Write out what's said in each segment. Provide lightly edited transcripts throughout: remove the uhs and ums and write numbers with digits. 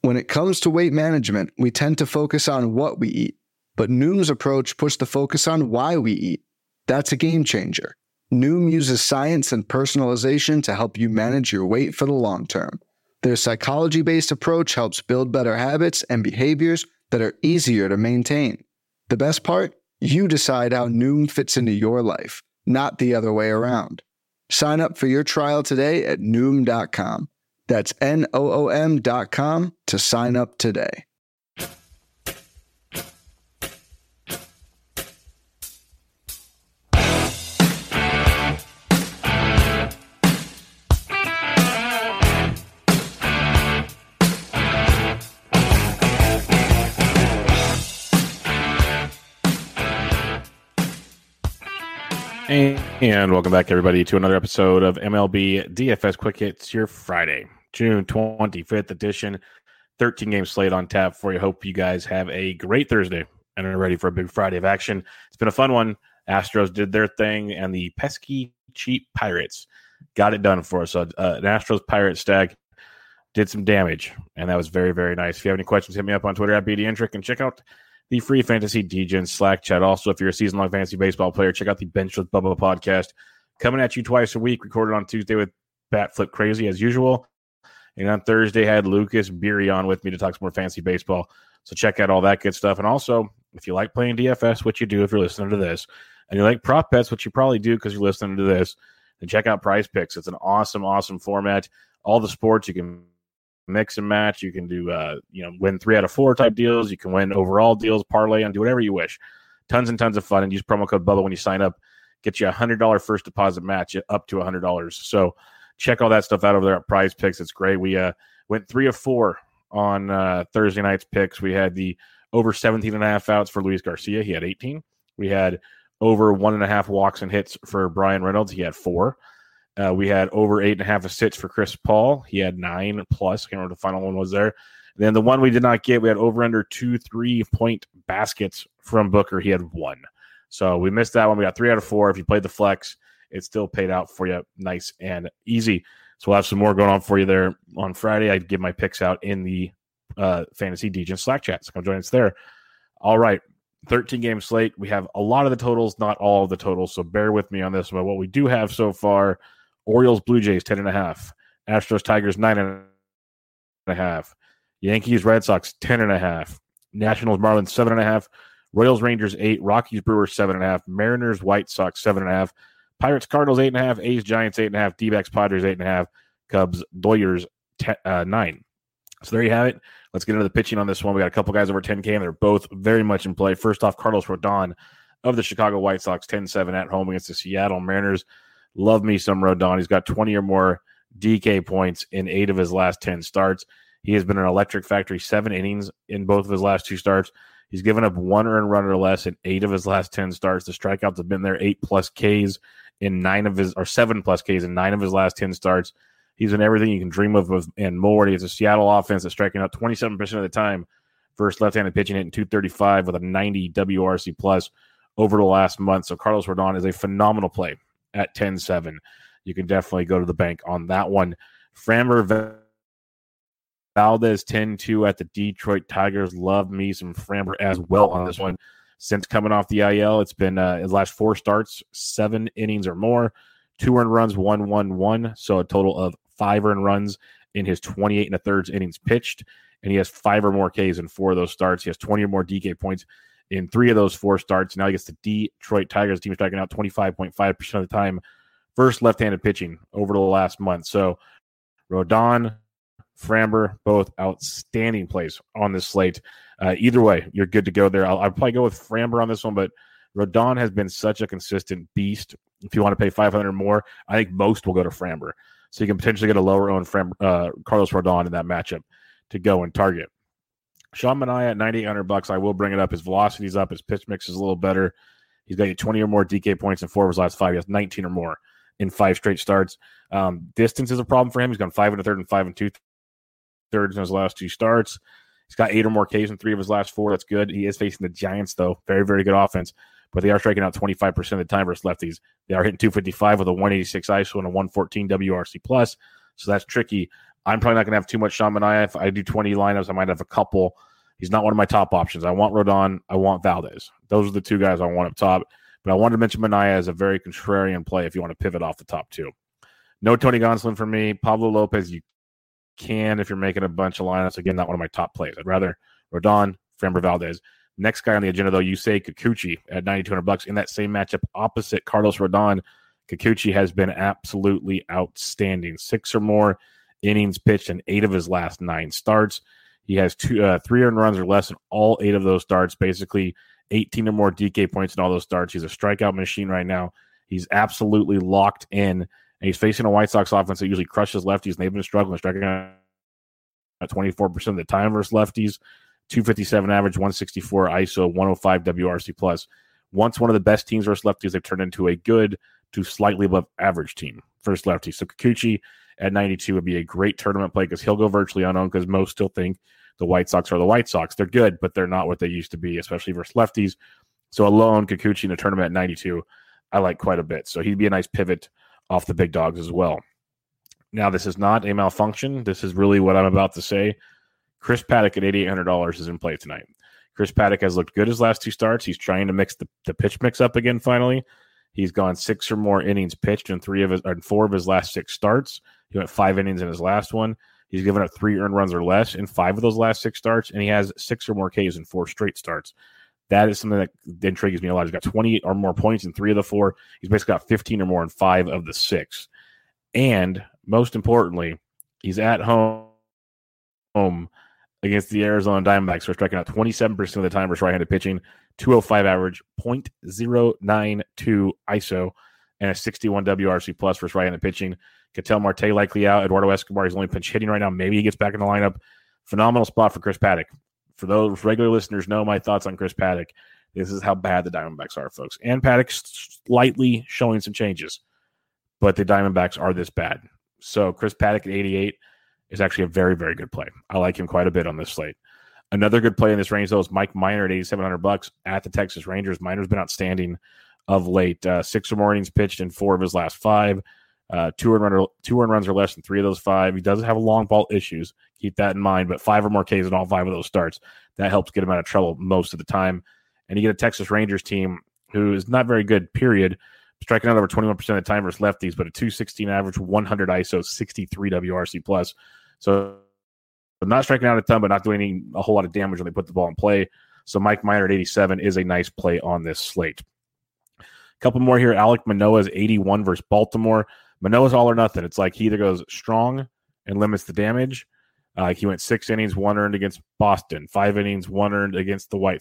When it comes to weight management, we tend to focus on what we eat, but Noom's approach puts the focus on why we eat. That's a game changer. Noom uses science and personalization to help you manage your weight for the long term. Their psychology-based approach helps build better habits and behaviors that are easier to maintain. The best part? You decide how Noom fits into your life, not the other way around. Sign up for your trial today at Noom.com. That's Noom.com to sign up today. And welcome back, everybody, to another episode of MLB DFS Quick Hits, your Friday, June 25th edition. 13-game slate on tap for you. Hope you guys have a great Thursday and are ready for a big Friday of action. It's been a fun one. Astros did their thing, and the pesky, cheap Pirates got it done for us. So an Astros-Pirates stack did some damage, and that was very, very nice. If you have any questions, hit me up on Twitter at BDintric, and check out the free Fantasy DGen Slack chat. Also, if you're a season-long fantasy baseball player, check out the Bench with Bubba podcast. Coming at you twice a week, recorded on Tuesday with Bat Flip Crazy as usual. And on Thursday, I had Lucas Beery on with me to talk some more fantasy baseball. So check out all that good stuff. And also, if you like playing DFS, which you do if you're listening to this, and you like prop bets, which you probably do because you're listening to this, then check out Prize Picks. It's an awesome, awesome format. All the sports you can mix and match. You can do, win 3 out of 4 type deals. You can win overall deals, parlay, and do whatever you wish. Tons and tons of fun. And use promo code Bubba when you sign up. Get you a $100 first deposit match up to $100. So check all that stuff out over there at Prize Picks. It's great. We went 3 of 4 on Thursday night's picks. We had the over 17.5 outs for Luis Garcia. He had 18. We had over 1.5 walks and hits for Brian Reynolds. He had 4. We had over 8.5 assists for Chris Paul. He had 9+. I can't remember what the final one was there. And then the one we did not get, we had over under 2 3-point baskets from Booker. He had 1. So we missed that one. We got 3 out of 4. If you played the flex, it still paid out for you nice and easy. So we'll have some more going on for you there on Friday. I give my picks out in the Fantasy DGen Slack chat. So come join us there. All right. 13-game slate. We have a lot of the totals, not all of the totals. So bear with me on this one. What we do have so far: Orioles, Blue Jays, 10.5. Astros, Tigers, 9.5. Yankees, Red Sox, 10.5. Nationals, Marlins, 7.5. Royals, Rangers, 8. Rockies, Brewers, 7.5. Mariners, White Sox, 7.5. Pirates, Cardinals, 8.5. A's, Giants, 8.5. D-backs, Padres, 8.5. Cubs, Doyers, 9. So there you have it. Let's get into the pitching on this one. We got a couple guys over 10K, and they're both very much in play. First off, Carlos Rodon of the Chicago White Sox, 10-7 at home against the Seattle Mariners. Love me some Rodon. He's got 20 or more DK points in 8 of his last 10 starts. He has been an electric factory, 7 innings in both of his last 2 starts. He's given up 1 earned run or less in 8 of his last 10 starts. The strikeouts have been there, 8+ Ks in 9 of his, or 7+ Ks in 9 of his last 10 starts. He's in everything you can dream of and more. He has a Seattle offense that's striking out 27% of the time versus left-handed pitching, hitting 235 with a 90 WRC plus over the last month. So Carlos Rodon is a phenomenal play at 10-7. You can definitely go to the bank on that one. Framber Valdez, 10-2 at the Detroit Tigers. Love me some Framber as well on this one. Since coming off the IL, it's been his last 4 starts, 7 innings or more, 2 earned runs, 1-1-1. So a total of 5 earned runs in his 28 1/3 innings pitched. And he has 5 or more Ks in 4 of those starts. He has 20 or more DK points in 3 of those 4 starts. Now he gets the Detroit Tigers team striking out 25.5% of the time versus left-handed pitching over the last month. So Rodon, Framber, both outstanding plays on this slate. Either way, you're good to go there. I'll probably go with Framber on this one, but Rodon has been such a consistent beast. If you want to pay $500 or more, I think most will go to Framber. So you can potentially get a lower-owned Carlos Rodon in that matchup to go and target. Sean Manaea at $9,800. I will bring it up. His velocity's up. His pitch mix is a little better. He's got 20 or more DK points in 4 of his last 5. He has 19 or more in 5 straight starts. Distance is a problem for him. He's gone 5 1/3 and 5 2/3 in his last 2 starts. He's got 8 or more Ks in 3 of his last 4. That's good. He is facing the Giants, though. Very, very good offense. But they are striking out 25% of the time versus lefties. They are hitting 255 with a 186 ISO and a 114 WRC+. So that's tricky. I'm probably not going to have too much Sean Manaea. If I do 20 lineups, I might have a couple. He's not one of my top options. I want Rodon. I want Valdez. Those are the two guys I want up top. But I wanted to mention Manaea as a very contrarian play if you want to pivot off the top two. No Tony Gonsolin for me. Pablo Lopez, you can if you're making a bunch of lineups. Again, not one of my top plays. I'd rather Rodon, Framber Valdez. Next guy on the agenda, though, Yusei Kikuchi at $9,200 in that same matchup opposite Carlos Rodon. Kikuchi has been absolutely outstanding. 6 or more innings pitched in 8 of his last 9 starts. He has 3 earned runs or less in all 8 of those starts, basically 18 or more DK points in all those starts. He's a strikeout machine right now. He's absolutely locked in. And he's facing a White Sox offense that usually crushes lefties, and they've been struggling, striking out 24% of the time versus lefties. 257 average, 164 ISO, 105 WRC plus. Once one of the best teams versus lefties, they've turned into a good to slightly above average team versus lefties. So Kikuchi at 92 would be a great tournament play because he'll go virtually unowned because most still think the White Sox are the White Sox. They're good, but they're not what they used to be, especially versus lefties. So alone, Kikuchi in a tournament at 92, I like quite a bit. So he'd be a nice pivot off the big dogs as well. Now, this is not a malfunction. This is really what I'm about to say. Chris Paddack at $8,800 is in play tonight. Chris Paddack has looked good his last 2 starts. He's trying to mix the pitch mix up again finally. He's gone 6 or more innings pitched in 4 of his last 6 starts. He went 5 innings in his last one. He's given up 3 earned runs or less in 5 of those last 6 starts, and he has 6 or more Ks in 4 straight starts. That is something that intrigues me a lot. He's got 20 or more points in 3 of the 4. He's basically got 15 or more in 5 of the 6. And most importantly, he's at home against the Arizona Diamondbacks, who are striking out 27% of the time versus right-handed pitching, 205 average, .092 ISO, and a 61 WRC plus versus right-handed pitching. Ketel Marte likely out. Eduardo Escobar is only pinch hitting right now. Maybe he gets back in the lineup. Phenomenal spot for Chris Paddack. For those regular listeners know my thoughts on Chris Paddack. This is how bad the Diamondbacks are, folks. And Paddack's slightly showing some changes, but the Diamondbacks are this bad. So Chris Paddack at 88 is actually a very, very good play. I like him quite a bit on this slate. Another good play in this range, though, is Mike Minor at $8,700 at the Texas Rangers. Minor's been outstanding of late. 6 or more innings pitched in 4 of his last 5. 2 earned runs or less in 3 of those 5. He doesn't have long ball issues. Keep that in mind. But 5 or more Ks in all 5 of those starts. That helps get him out of trouble most of the time. And you get a Texas Rangers team who is not very good, period. Striking out over 21% of the time versus lefties, but a 216 average, 100 ISO, 63 WRC plus. So not striking out a ton, but not doing a whole lot of damage when they put the ball in play. So Mike Minor at 87 is a nice play on this slate. A couple more here. Alek Manoah is 81 versus Baltimore. Manoah's all or nothing. It's like he either goes strong and limits the damage. He went 6 innings, 1 earned against Boston. 5 innings, 1 earned against the White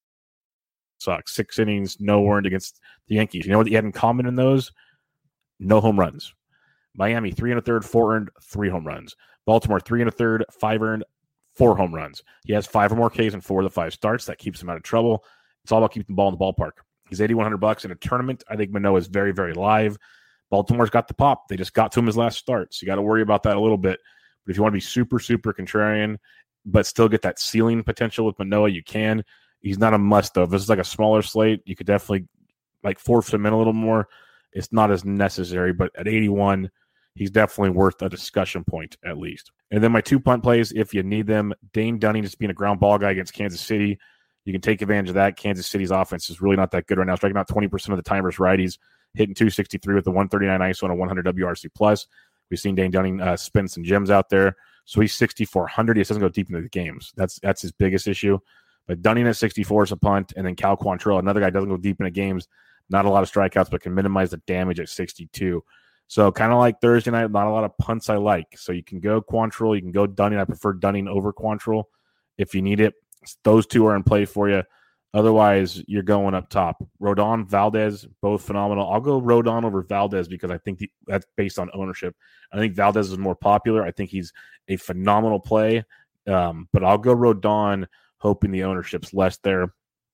Sox. 6 innings, no earned against the Yankees. You know what he had in common in those? No home runs. Miami, 3 1/3, 4 earned, 3 home runs. Baltimore, 3 1/3, 5 earned, 4 home runs. He has 5 or more Ks in 4 of the 5 starts. That keeps him out of trouble. It's all about keeping the ball in the ballpark. He's $8,100 in a tournament. I think Manoah is very, very live. Baltimore's got the pop. They just got to him his last start. So you got to worry about that a little bit. But if you want to be super, super contrarian, but still get that ceiling potential with Manoah, you can. He's not a must, though. If this is like a smaller slate, you could definitely force him in a little more. It's not as necessary, but at 81, he's definitely worth a discussion point at least. And then my 2 punt plays, if you need them, Dane Dunning just being a ground ball guy against Kansas City. You can take advantage of that. Kansas City's offense is really not that good right now. Striking out 20% of the time versus righties, hitting 263 with a 139 ISO and a 100 WRC plus. We've seen Dane Dunning spin some gems out there. So he's 6,400. He doesn't go deep into the games. That's his biggest issue. But Dunning at 64 is a punt, and then Cal Quantrill, another guy doesn't go deep into games. Not a lot of strikeouts, but can minimize the damage at 62. So kind of like Thursday night, not a lot of punts I like. So you can go Quantrill, you can go Dunning. I prefer Dunning over Quantrill if you need it. Those 2 are in play for you. Otherwise, you're going up top. Rodon, Valdez, both phenomenal. I'll go Rodon over Valdez because I think that's based on ownership. I think Valdez is more popular. I think he's a phenomenal play. But I'll go Rodon, hoping the ownership's less there.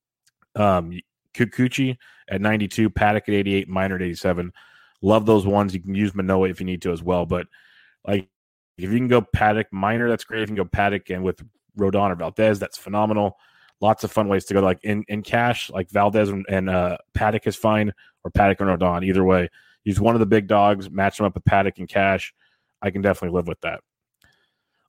Kikuchi at 92, Paddack at 88, Minor at 87. Love those ones. You can use Manoah if you need to as well. But if you can go Paddack, Minor, that's great. If you can go Paddack and with Rodon or Valdez, that's phenomenal. Lots of fun ways to go. Like in cash, like Valdez and Paddack is fine, or Paddack and Rodon. Either way, use one of the big dogs, match them up with Paddack and cash. I can definitely live with that.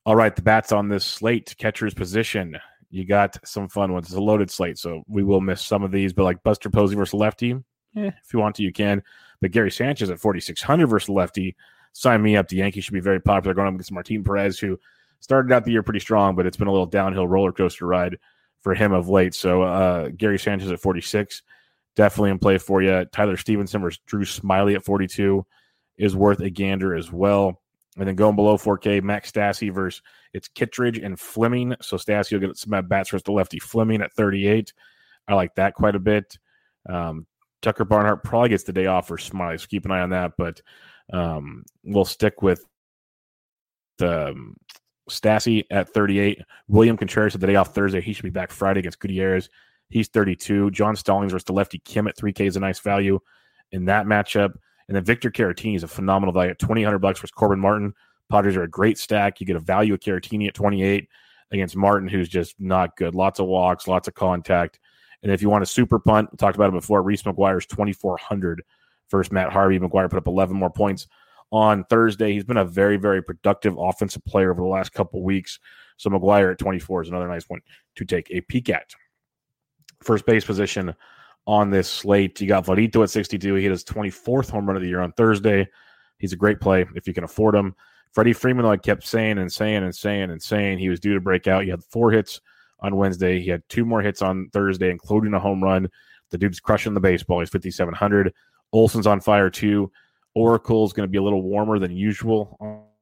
All right, the bats on this slate, catcher's position. You got some fun ones. It's a loaded slate, so we will miss some of these. But like Buster Posey versus lefty, if you want to, you can. But Gary Sanchez at 4,600 versus lefty. Sign me up. The Yankees should be very popular going up against Martin Perez, who started out the year pretty strong, but it's been a little downhill roller coaster ride for him of late. So Gary Sanchez at 46, definitely in play for you. Tyler Stevenson versus Drew Smyly at 42 is worth a gander as well. And then going below 4K, Max Stassi versus it's Kittredge and Fleming. So Stassi will get some at bats versus the lefty Fleming at 38. I like that quite a bit. Tucker Barnhart probably gets the day off for Smyly, so keep an eye on that. But we'll stick with the Stassi at 38. William Contreras at the day off Thursday. He should be back Friday against Gutierrez. He's 32. John Stallings versus the lefty Kim at 3K is a nice value in that matchup. And then Victor Caratini is a phenomenal value at $2,800 versus Corbin Martin. Padres are a great stack. You get a value of Caratini at 28 against Martin, who's just not good. Lots of walks, lots of contact. And if you want a super punt, we talked about it before, Reese McGuire's 2,400 versus Matt Harvey. McGuire put up 11 more points on Thursday. He's been a very, very productive offensive player over the last couple weeks. So McGuire at 24 is another nice one to take a peek at. First base position on this slate, you got Vladito at 62. He hit his 24th home run of the year on Thursday. He's a great play if you can afford him. Freddie Freeman, though, I kept saying he was due to break out. He had 4 hits on Wednesday. He had 2 more hits on Thursday, including a home run. The dude's crushing the baseball. He's 5,700. Olson's on fire, too. Oracle's going to be a little warmer than usual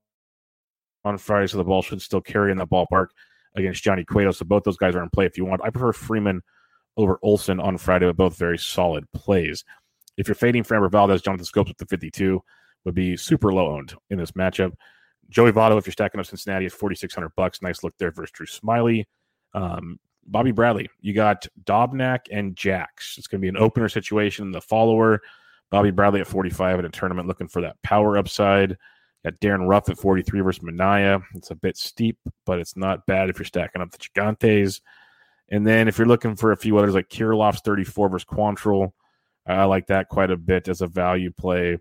on Friday, so the ball should still carry in the ballpark against Johnny Cueto. So both those guys are in play if you want. I prefer Freeman over Olson on Friday, with both very solid plays. If you're fading Framber Valdez, Jonathan Scopes with the 52 would be super low owned in this matchup. Joey Votto, if you're stacking up Cincinnati, at $4,600. Nice look there versus Drew Smyly. Bobby Bradley, you got Dobnak and Jax. It's going to be an opener situation. The follower, Bobby Bradley at 45 in a tournament looking for that power upside. Got Darren Ruff at 43 versus Minaya. It's a bit steep, but it's not bad if you're stacking up the Gigantes. And then if you're looking for a few others, like Kirilloff's 34 versus Quantrill, I like that quite a bit as a value play.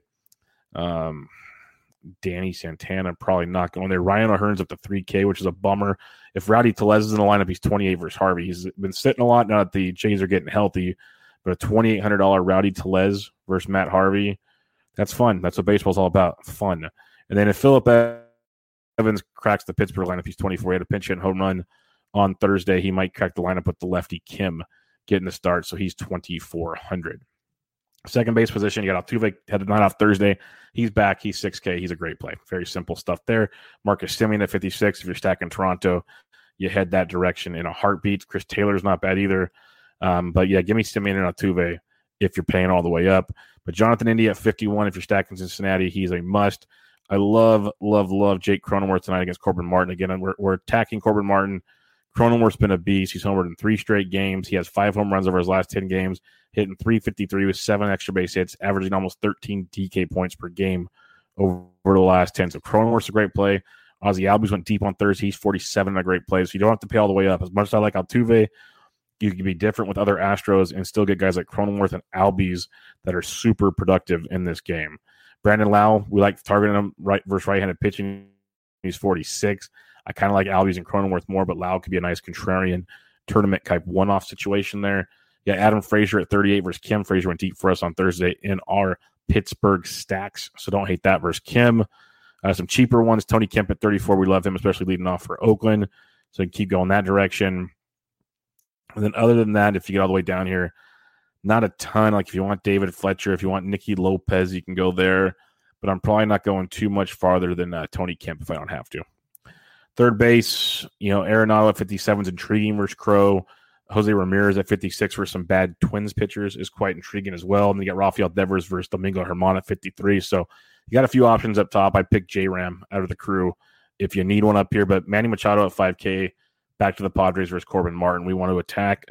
Danny Santana probably not going there. Ryan O'Hearn's up to 3K, which is a bummer. If Rowdy Tellez is in the lineup, he's 28 versus Harvey. He's been sitting a lot now that the Jays are getting healthy, but a $2,800 Rowdy Tellez versus Matt Harvey, that's fun. That's what baseball's all about, fun. And then if Phillip Evans cracks the Pittsburgh lineup, he's 24. He had a pinch hit home run on Thursday. He might crack the lineup with the lefty Kim getting the start, so he's 2,400. Second base position, you got Altuve, had a night off Thursday. He's back. He's 6K. He's a great play. Very simple stuff there. Marcus Semien at 56. If you're stacking Toronto, you head that direction in a heartbeat. Chris Taylor's not bad either. But yeah, give me Semien and Altuve if you're paying all the way up. But Jonathan India at 51. If you're stacking Cincinnati, he's a must. I love Jake Cronenworth tonight against Corbin Martin. Again, we're attacking Corbin Martin. Cronenworth's been a beast. He's homered in 3 straight games. He has 5 home runs over his last 10 games, hitting .353 with 7 extra base hits, averaging almost 13 DK points per game over the last 10. So Cronenworth's a great play. Ozzie Albies went deep on Thursday. He's 47 and a great play. So you don't have to pay all the way up. As much as I like Altuve, you can be different with other Astros and still get guys like Cronenworth and Albies that are super productive in this game. Brandon Lau, we like targeting him right versus right-handed pitching. He's 46. I kind of like Albies and Cronenworth more, but Lau could be a nice contrarian tournament type one-off situation there. Yeah, Adam Frazier at 38 versus Kim. Frazier went deep for us on Thursday in our Pittsburgh stacks, so don't hate that versus Kim. Some cheaper ones, Tony Kemp at 34. We love him, especially leading off for Oakland, so keep going that direction. And then other than that, if you get all the way down here, not a ton. Like if you want David Fletcher, if you want Nicky Lopez, you can go there, but I'm probably not going too much farther than Tony Kemp if I don't have to. Third base, Arenado at 57 is intriguing versus Crow. Jose Ramirez at 56 for some bad Twins pitchers is quite intriguing as well. And you got Rafael Devers versus Domingo Germán at 53. So you got a few options up top. I picked J-Ram out of the crew if you need one up here. But Manny Machado at 5K, back to the Padres versus Corbin Martin. We want to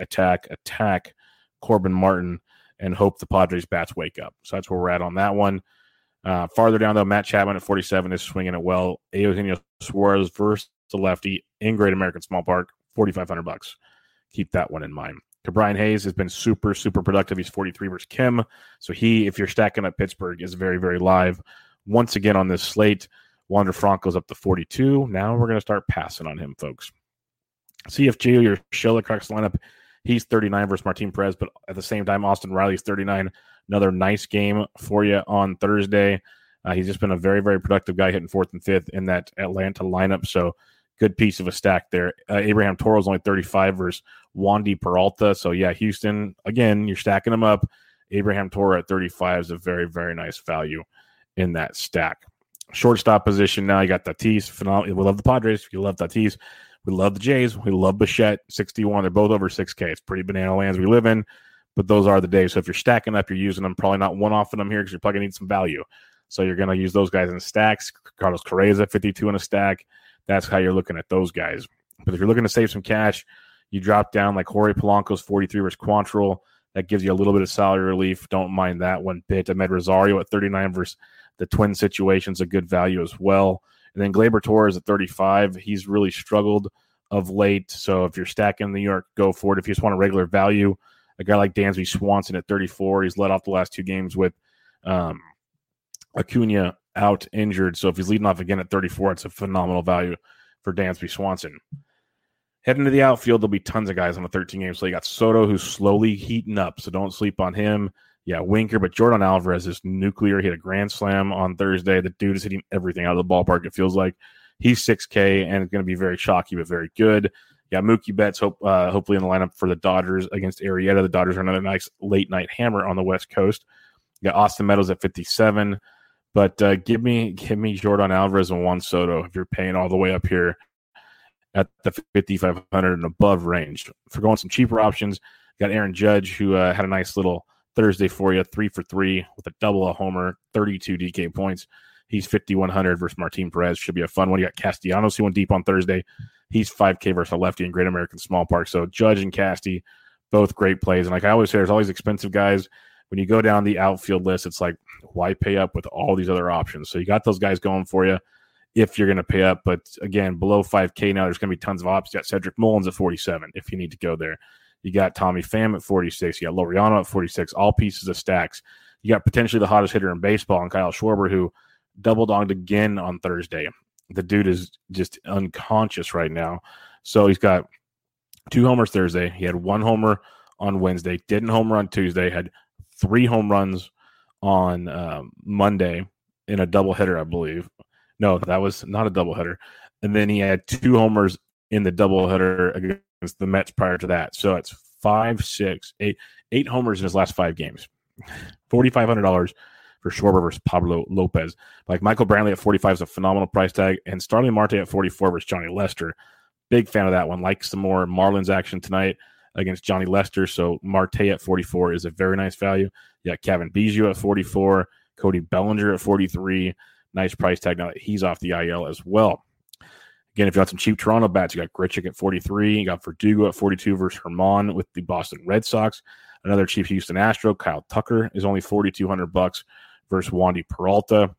attack Corbin Martin and hope the Padres bats wake up. So that's where we're at on that one. Farther down, though, Matt Chapman at 47 is swinging it well. Eugenio Suarez versus the lefty in Great American Small Park, $4,500. Keep that one in mind. Brian Hayes has been super, super productive. He's 43 versus Kim. So if you're stacking up Pittsburgh, is very, very live. Once again on this slate, Wander Franco's up to 42. Now we're going to start passing on him, folks. CFG, your Schiller cracks lineup. He's 39 versus Martin Perez, but at the same time, Austin Riley's 39. Another nice game for you on Thursday. He's just been a very, very productive guy hitting 4th and 5th in that Atlanta lineup. So good piece of a stack there. Abraham Toro's only 35 versus Wandy Peralta. So yeah, Houston, again, you're stacking them up. Abraham Toro at 35 is a very, very nice value in that stack. Shortstop position now, you got Tatis. Phenomenal. We love the Padres. You love Tatis. We love the Jays. We love Bichette, 61. They're both over 6K. It's pretty banana lands we live in, but those are the days. So if you're stacking up, you're using them. Probably not one-offing them here because you're probably going to need some value. So you're going to use those guys in stacks. Carlos Correa's at 52 in a stack. That's how you're looking at those guys. But if you're looking to save some cash, you drop down like Jorge Polanco's 43 versus Quantrill. That gives you a little bit of salary relief. Don't mind that one bit. Ahmed Rosario at 39 versus the Twin situation's a good value as well. And then Gleyber Torres at 35. He's really struggled of late. So if you're stacking New York, go for it. If you just want a regular value, a guy like Dansby Swanson at 34, he's led off the last 2 games with Acuna out injured. So if he's leading off again at 34, it's a phenomenal value for Dansby Swanson. Heading to the outfield, there'll be tons of guys on the 13 games. So you got Soto, who's slowly heating up, so don't sleep on him. Yeah, Winker, but Jordan Alvarez is nuclear. He hit a grand slam on Thursday. The dude is hitting everything out of the ballpark, it feels like. He's 6K and it's going to be very chalky, but very good. Yeah, Mookie Betts hopefully in the lineup for the Dodgers against Arrieta. The Dodgers are another nice late-night hammer on the West Coast. You got Austin Meadows at 57. But give me Jordan Alvarez and Juan Soto if you're paying all the way up here at the 5,500 and above range. For going some cheaper options, you got Aaron Judge, who had a nice little Thursday for you, 3 for 3 with a double, a homer, 32 DK points. He's 5,100 versus Martin Perez. Should be a fun one. You got Castellanos, who went deep on Thursday. He's 5K versus a lefty in Great American Small Park. So Judge and Casty, both great plays. And like I always say, there's always expensive guys. When you go down the outfield list, it's like, why pay up with all these other options? So you got those guys going for you if you're going to pay up. But again, below 5K now, there's going to be tons of options. You got Cedric Mullins at 47 if you need to go there. You got Tommy Pham at 46. You got Laureano at 46. All pieces of stacks. You got potentially the hottest hitter in baseball, and Kyle Schwarber, who double-dogged again on Thursday. The dude is just unconscious right now. So he's got 2 homers Thursday. He had 1 homer on Wednesday. Didn't homer on Tuesday. Had 3 home runs on Monday in a doubleheader, I believe. No, that was not a doubleheader. And then he had 2 homers in the doubleheader against the Mets prior to that. So it's 5, 6, 8 homers in his last 5 games. $4,500 for Schwarber versus Pablo Lopez. Like Michael Brantley at 45 is a phenomenal price tag, and Starling Marte at 44 versus Johnny Lester. Big fan of that one. Like some more Marlins action tonight against Johnny Lester. So Marte at 44 is a very nice value. You got Kevin Biggio at 44, Cody Bellinger at 43. Nice price tag now that he's off the IL as well. Again, if you want some cheap Toronto bats, you got Grichuk at 43. You got Verdugo at 42 versus Herman with the Boston Red Sox. Another cheap Houston Astro, Kyle Tucker, is only $4,200 versus Wandy Peralta.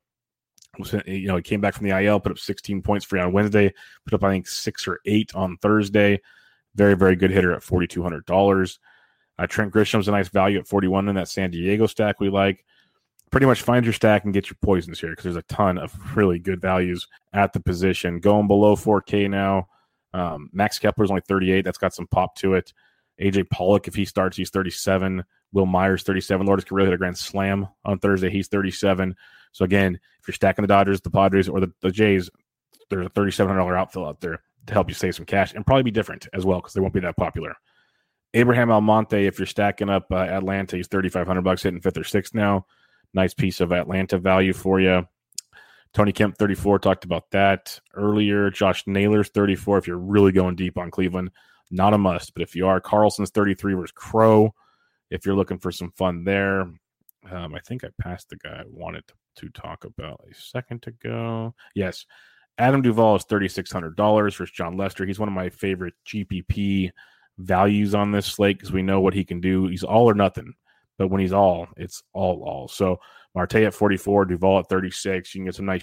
You know, he came back from the IL, put up 16 points for you on Wednesday, put up, I think, 6 or 8 on Thursday. Very, very good hitter at $4,200. Trent Grisham's a nice value at 41 in that San Diego stack we like. Pretty much find your stack and get your poisons here because there's a ton of really good values at the position. Going below 4K now, Max Kepler's only 38. That's got some pop to it. AJ Pollock, if he starts, he's 37. Will Myers, 37. Lourdes Gurriel hit a grand slam on Thursday. He's 37. So, again, if you're stacking the Dodgers, the Padres, or the Jays, there's a $3,700 outfield out there to help you save some cash and probably be different as well because they won't be that popular. Abraham Almonte, if you're stacking up Atlanta, he's $3,500 hitting 5th or 6th now. Nice piece of Atlanta value for you. Tony Kemp, 34. Talked about that earlier. Josh Naylor's 34 if you're really going deep on Cleveland. Not a must, but if you are, Carlson's 33 versus Crow. If you're looking for some fun there. I think I passed the guy I wanted to talk about a second ago. Yes. Adam Duvall is $3,600 versus John Lester. He's one of my favorite GPP values on this slate because we know what he can do. He's all or nothing. But when he's all, it's all. So Marte at 44, Duvall at 36. You can get some nice,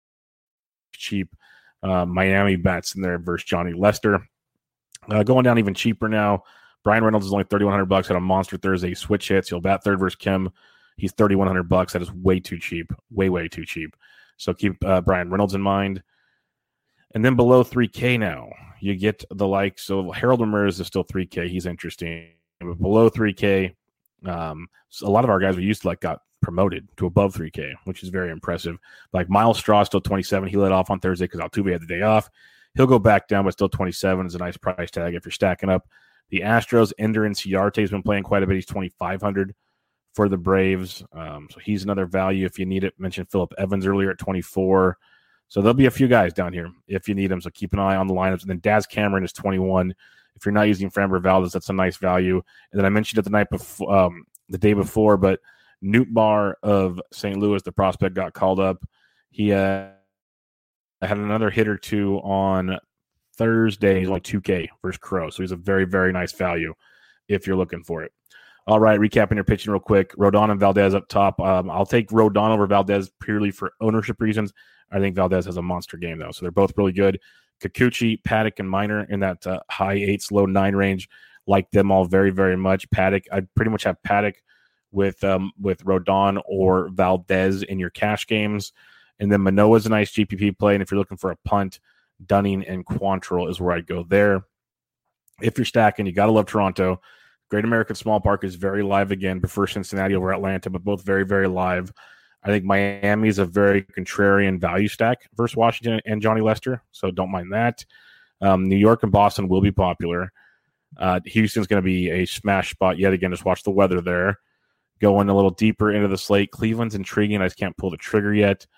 cheap Miami bats in there versus Johnny Lester. Going down even cheaper now. Brian Reynolds is only $3,100. Had a monster Thursday. Switch hits. He'll bat 3rd versus Kim. He's $3,100. That is way too cheap. Way too cheap. So keep Brian Reynolds in mind. And then below 3K now, you get the likes of Harold Ramirez is still 3K. He's interesting. But below 3K, so a lot of our guys we used to got promoted to above 3K, which is very impressive. Like Miles Straw, still 27. He let off on Thursday because Altuve had the day off. He'll go back down, but still 27 is a nice price tag if you're stacking up. The Astros, Ender Inciarte has been playing quite a bit. He's 2,500 for the Braves. So he's another value if you need it. Mentioned Phillip Evans earlier at 24. So there'll be a few guys down here if you need them. So keep an eye on the lineups. And then Daz Cameron is 21. If you're not using Framber Valdez, that's a nice value. And then I mentioned it the day before, but Nootbaar of St. Louis, the prospect, got called up. He had another hit or two on Thursday. He's only 2K versus Crow. So he's a very, very nice value if you're looking for it. All right, recapping your pitching real quick. Rodon and Valdez up top. I'll take Rodon over Valdez purely for ownership reasons. I think Valdez has a monster game, though. So they're both really good. Kikuchi, Paddock, and Minor in that high 8s, low 9 range. Like them all very, very much. Paddock, I'd pretty much have Paddock with Rodon or Valdez in your cash games. And then Manoah's a nice GPP play. And if you're looking for a punt, Dunning and Quantrill is where I'd go there. If you're stacking, you got to love Toronto. Great American Small Park is very live again. Prefer Cincinnati over Atlanta, but both very, very live. I think Miami is a very contrarian value stack versus Washington and Johnny Lester, so don't mind that. New York and Boston will be popular. Houston's going to be a smash spot yet again. Just watch the weather there. Going a little deeper into the slate. Cleveland's intriguing. I just can't pull the trigger yet.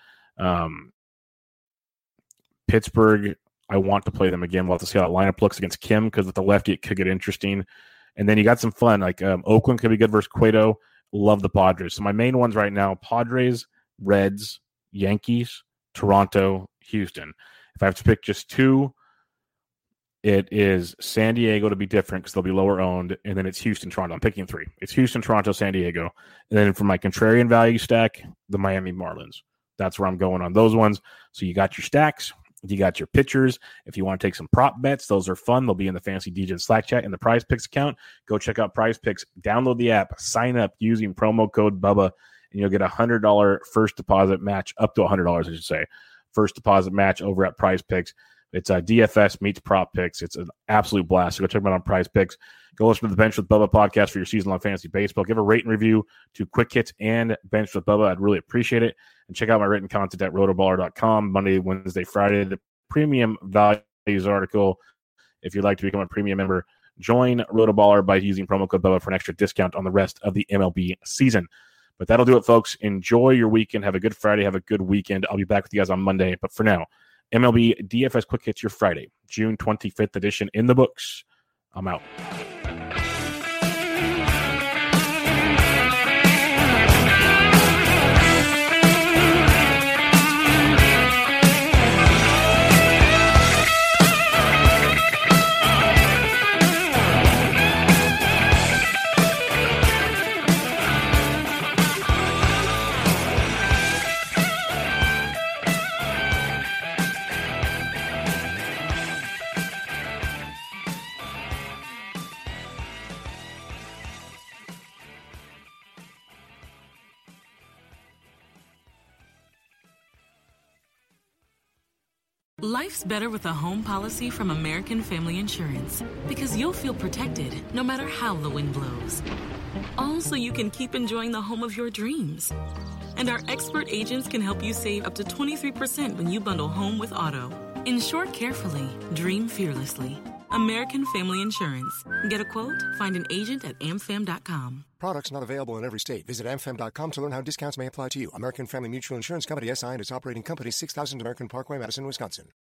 Pittsburgh, I want to play them again. We'll have to see how that lineup looks against Kim because with the lefty, it could get interesting. And then you got some fun. Like Oakland could be good versus Cueto. Love the Padres. So my main ones right now, Padres, Reds, Yankees, Toronto, Houston. If I have to pick just two, it is San Diego to be different because they'll be lower owned, and then it's Houston, Toronto. I'm picking three. It's Houston, Toronto, San Diego. And then for my contrarian value stack, the Miami Marlins. That's where I'm going on those ones. So you got your stacks. You got your pitchers. If you want to take some prop bets, those are fun. They'll be in the Fantasy DJ Slack chat in the Prize Picks account. Go check out Prize Picks. Download the app. Sign up using promo code BUBBA, and you'll get a $100 first deposit match, up to $100, I should say. First deposit match over at Prize Picks. It's a DFS meets prop picks. It's an absolute blast. So go check them out on Prize Picks. Go listen to the Bench with Bubba podcast for your season-long fantasy baseball. Give a rate and review to Quick Hits and Bench with Bubba. I'd really appreciate it. And check out my written content at rotoballer.com Monday, Wednesday, Friday. The premium values article. If you'd like to become a premium member, join Rotoballer by using promo code Bubba for an extra discount on the rest of the MLB season. But that'll do it, folks. Enjoy your weekend. Have a good Friday. Have a good weekend. I'll be back with you guys on Monday. But for now, MLB DFS Quick Hits your Friday, June 25th edition in the books. I'm out. Life's better with a home policy from American Family Insurance because you'll feel protected no matter how the wind blows. All so you can keep enjoying the home of your dreams. And our expert agents can help you save up to 23% when you bundle home with auto. Insure carefully, dream fearlessly. American Family Insurance. Get a quote? Find an agent at amfam.com. Products not available in every state. Visit amfam.com to learn how discounts may apply to you. American Family Mutual Insurance Company, SI, and its operating company, 6000 American Parkway, Madison, Wisconsin.